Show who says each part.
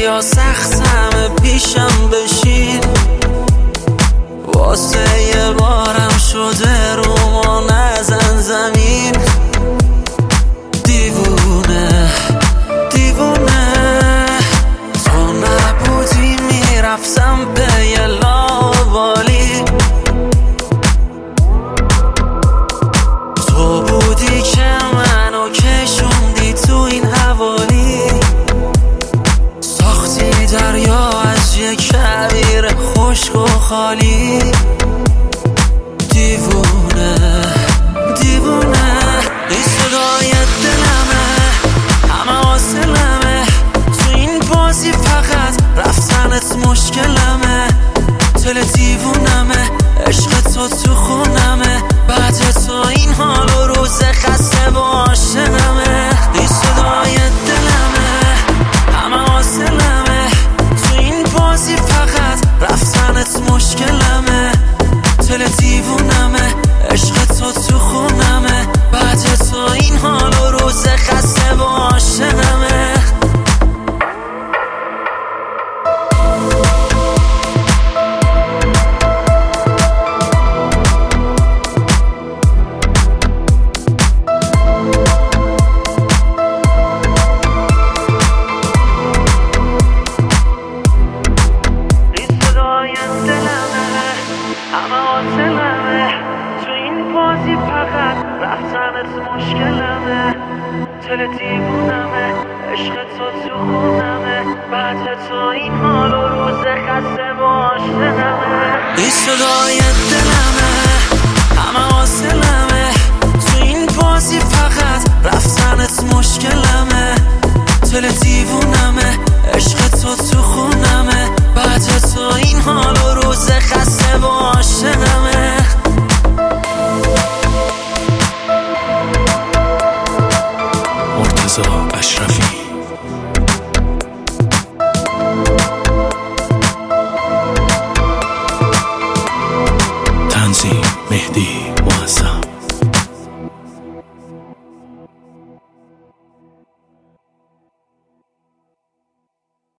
Speaker 1: یا سخت همه پیشم بشین، واسه یه بارم شده رو ما نزن زمین. دیوونه دیوونه تو نبودی میرفتم به یه لاوالی، تو بودی که منو کشوندی تو این حوالی، ساختی دریا از یه کویر خشک و خالی. دیوونه دیوونه این صدای دلمه، همه حاصلمه تو این بازی، فقط رفتنت مشکلمه. دل دیوونمه، عشق تو خونمه، بعد تو این حال و روز خسته و عاشقمه. این صدای دلمه، همه حاصلمه تو این بازی، فقط رفتنت مشکلمه. دل دیوونمه، عشق تو خونمه، بعد تو این حال و روز خسته و عاشقمه. همه حاصلمه تو این بازی، فقط رفتنت مشکلمه. دل دیوونمه، عشق تو خونمه، بعد تو این حال و روز خسته و عاشقمه. این صدای دلمه، همه حاصلمه تو این بازی، فقط رفتنت مشکلمه. دل دیوونمه، عشق تو خونمه، بعد تو این حال و روز خسته و عاشقمه.